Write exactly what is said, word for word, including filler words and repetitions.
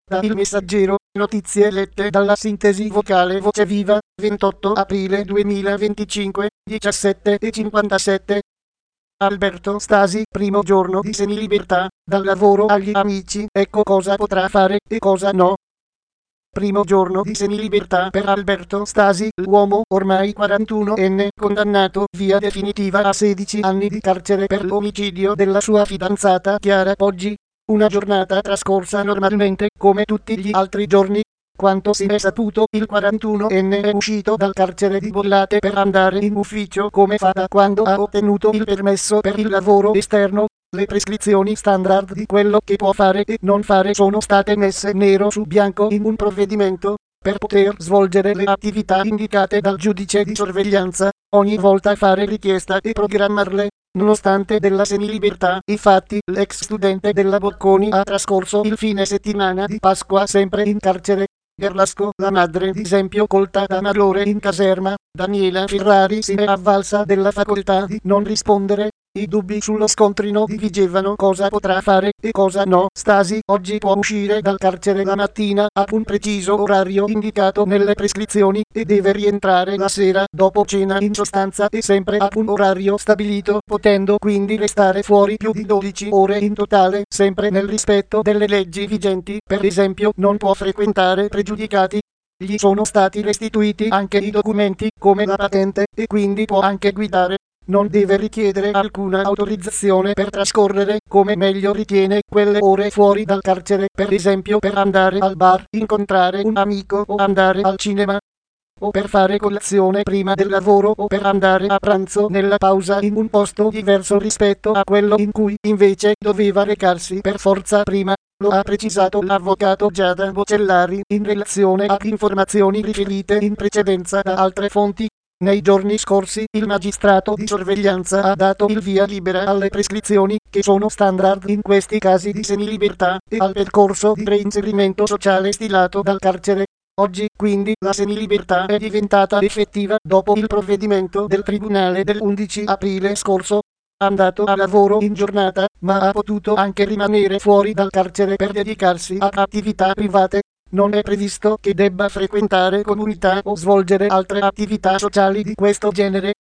Da Il Messaggero, notizie lette dalla sintesi vocale Voce Viva, ventotto aprile duemilaventicinque, diciassette e cinquantasette. Alberto Stasi, primo giorno di semilibertà, dal lavoro agli amici, ecco cosa potrà fare e cosa no. Primo giorno di semilibertà per Alberto Stasi, l'uomo ormai quarantunovenne condannato via definitiva a sedici anni di carcere per l'omicidio della sua fidanzata Chiara Poggi. Una giornata trascorsa normalmente come tutti gli altri giorni. Quanto si è saputo, il quarantunovenne è uscito dal carcere di Bollate per andare in ufficio come fa da quando ha ottenuto il permesso per il lavoro esterno. Le prescrizioni standard di quello che può fare e non fare sono state messe nero su bianco in un provvedimento. Per poter svolgere le attività indicate dal giudice di sorveglianza, ogni volta fare richiesta e programmarle. Nonostante della semilibertà, infatti, l'ex studente della Bocconi ha trascorso il fine settimana di Pasqua sempre in carcere. Gerlasco, la madre di esempio colta da malore in caserma, Daniela Ferrari si è avvalsa della facoltà di non rispondere. I dubbi sullo scontrino dividevano cosa potrà fare e cosa no. Stasi oggi può uscire dal carcere la mattina a un preciso orario indicato nelle prescrizioni e deve rientrare la sera dopo cena in sostanza e sempre a un orario stabilito, potendo quindi restare fuori più di dodici ore in totale, sempre nel rispetto delle leggi vigenti. Per esempio non può frequentare pregiudicati. Gli sono stati restituiti anche i documenti come la patente e quindi può anche guidare. Non deve richiedere alcuna autorizzazione per trascorrere, come meglio ritiene, quelle ore fuori dal carcere, per esempio per andare al bar, incontrare un amico o andare al cinema, o per fare colazione prima del lavoro o per andare a pranzo nella pausa in un posto diverso rispetto a quello in cui invece doveva recarsi per forza prima. Lo ha precisato l'avvocato Giada Bocellari in relazione a informazioni riferite in precedenza da altre fonti. Nei giorni scorsi il magistrato di sorveglianza ha dato il via libera alle prescrizioni, che sono standard in questi casi di semilibertà, e al percorso di reinserimento sociale stilato dal carcere. Oggi, quindi, la semilibertà è diventata effettiva dopo il provvedimento del tribunale dell'undici aprile scorso. Andato a lavoro in giornata, ma ha potuto anche rimanere fuori dal carcere per dedicarsi a attività private. Non è previsto che debba frequentare comunità o svolgere altre attività sociali di questo genere.